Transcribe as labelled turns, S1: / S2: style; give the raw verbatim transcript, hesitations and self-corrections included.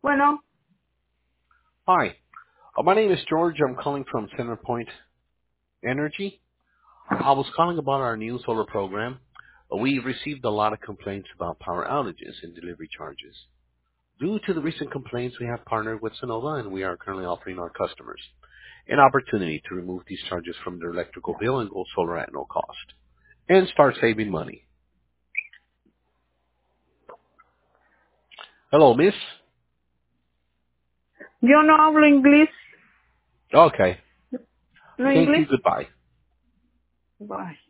S1: Bueno,
S2: Hi, uh, my name is George. I'm calling from CenterPoint Energy. I was calling about our new solar program. Uh, We received a lot of complaints about power outages and delivery charges. Due to the recent complaints, we have partnered with Sonova, and we are currently offering our customers an opportunity to remove these charges from their electrical bill and go solar at no cost and start saving money. Hello, miss.
S1: yo no hablo inglés.
S2: Okay.
S1: No
S2: Thank you.
S1: inglés.
S2: Goodbye.
S1: Bye.